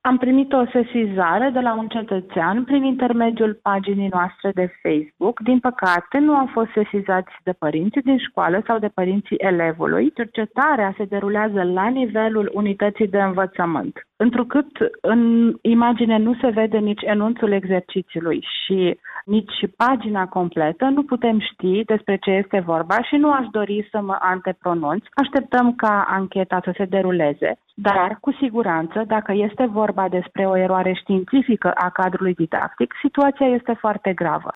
Am primit o sesizare de la un cetățean prin intermediul paginii noastre de Facebook. Din păcate, nu au fost sesizați de părinții din școală sau de părinții elevului. Cercetarea se derulează la nivelul unității de învățământ. Întrucât în imagine nu se vede nici enunțul exercițiului și nici pagina completă, nu putem ști despre ce este vorba și nu aș dori să mă antepronunț. Așteptăm ca ancheta să se deruleze, dar, cu siguranță, dacă este vorba despre o eroare științifică a cadrului didactic, situația este foarte gravă.